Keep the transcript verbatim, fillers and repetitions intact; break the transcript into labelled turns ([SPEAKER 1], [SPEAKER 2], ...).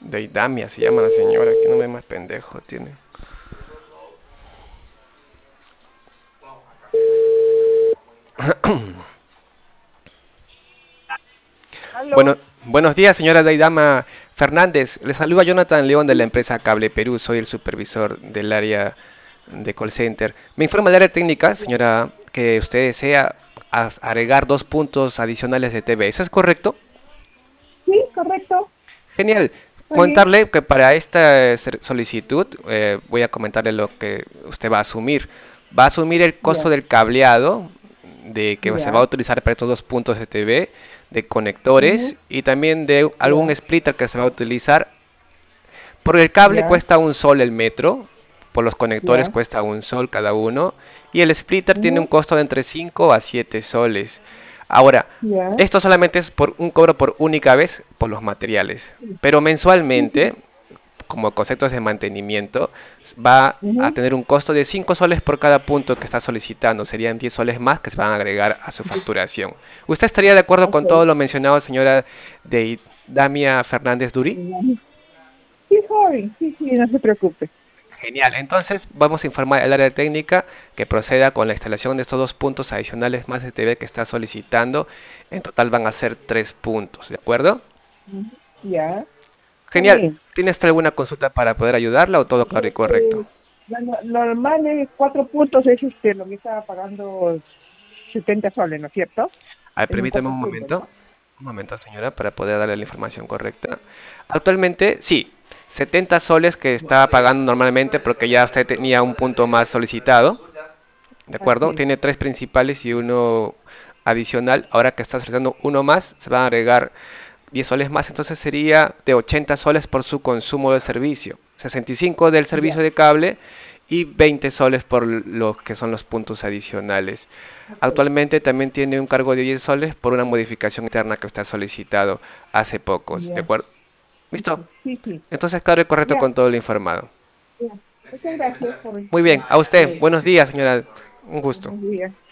[SPEAKER 1] Deidamia se llama la señora, que no me más pendejo tiene. Bueno,
[SPEAKER 2] Aló.
[SPEAKER 1] buenos días, señora Deidama Fernández. Le saluda Jonathan León de la empresa Cable Perú. Soy el supervisor del área de call center. Me informa del área técnica,
[SPEAKER 2] Ya.
[SPEAKER 1] señora, que usted desea as- agregar dos puntos adicionales de T V. ¿Eso es correcto?
[SPEAKER 2] Sí, correcto.
[SPEAKER 1] Genial.
[SPEAKER 2] Muy bien.
[SPEAKER 1] Comentarle que para esta eh, ser- solicitud eh, voy a comentarle lo que usted va a asumir. Va a asumir el costo
[SPEAKER 2] Ya,
[SPEAKER 1] del cableado de que se va a
[SPEAKER 2] ya.
[SPEAKER 1] utilizar para estos dos puntos de T V, de conectores
[SPEAKER 2] Ujú.
[SPEAKER 1] y también de algún
[SPEAKER 2] Ya,
[SPEAKER 1] splitter que se va a utilizar. Por el cable
[SPEAKER 2] ya,
[SPEAKER 1] cuesta un sol el metro, por los conectores
[SPEAKER 2] ya.
[SPEAKER 1] cuesta un sol cada uno y el splitter tiene un
[SPEAKER 2] Ujú.
[SPEAKER 1] costo de entre cinco a siete soles. Ahora,
[SPEAKER 2] Ya.
[SPEAKER 1] esto solamente es por un cobro por única vez por los materiales,
[SPEAKER 2] Sí,
[SPEAKER 1] pero
[SPEAKER 2] sí,
[SPEAKER 1] mensualmente,
[SPEAKER 2] sí.
[SPEAKER 1] como conceptos de mantenimiento, va a
[SPEAKER 2] Ujú.
[SPEAKER 1] tener un costo de cinco soles por cada punto que está solicitando. Serían diez soles más que se van a agregar a su facturación. ¿Usted estaría de acuerdo con todo
[SPEAKER 2] Ok.
[SPEAKER 1] lo mencionado, señora de Damia Fernández Duri?
[SPEAKER 2] Ya. Sí, joven. Sí, sí, no se preocupe.
[SPEAKER 1] Genial, entonces vamos a informar al área técnica que proceda con la instalación de estos dos puntos adicionales más de T V que está solicitando. En total van a ser tres puntos, ¿de acuerdo?
[SPEAKER 2] Ujú. Ya, está
[SPEAKER 1] Genial.
[SPEAKER 2] bien.
[SPEAKER 1] ¿Tiene usted alguna consulta para poder ayudarla o todo claro y correcto?
[SPEAKER 2] Eh, bueno, normal es cuatro puntos, es este, lo que estaba pagando setenta soles, ¿no es cierto?
[SPEAKER 1] A ver,
[SPEAKER 2] Es en
[SPEAKER 1] permítame
[SPEAKER 2] cuatro
[SPEAKER 1] un
[SPEAKER 2] puntos,
[SPEAKER 1] momento.
[SPEAKER 2] ¿no?
[SPEAKER 1] Un momento, señora, para poder darle la información correcta. Actualmente, sí, setenta soles que
[SPEAKER 2] Ya.
[SPEAKER 1] estaba pagando normalmente porque ya usted tenía un punto más solicitado. ¿De
[SPEAKER 2] Así
[SPEAKER 1] acuerdo?
[SPEAKER 2] es.
[SPEAKER 1] Tiene tres principales y uno adicional. Ahora que está solicitando uno más, se van a agregar diez soles más. Entonces sería de ochenta soles por su consumo de servicio. sesenta y cinco del
[SPEAKER 2] Ya.
[SPEAKER 1] servicio de cable y veinte soles por lo que son los puntos adicionales.
[SPEAKER 2] Ok.
[SPEAKER 1] Actualmente también tiene un cargo de diez soles por una modificación interna que usted ha solicitado hace pocos. ¿De
[SPEAKER 2] Ya.
[SPEAKER 1] acuerdo?
[SPEAKER 2] Sí,
[SPEAKER 1] ¿Listo?
[SPEAKER 2] sí, sí, sí.
[SPEAKER 1] Entonces, claro y correcto
[SPEAKER 2] Ya,
[SPEAKER 1] con todo lo informado.
[SPEAKER 2] ya. Muchas gracias por
[SPEAKER 1] Muy bien, a usted.
[SPEAKER 2] eh,
[SPEAKER 1] Buenos días, señora. Un gusto.
[SPEAKER 2] buenos días.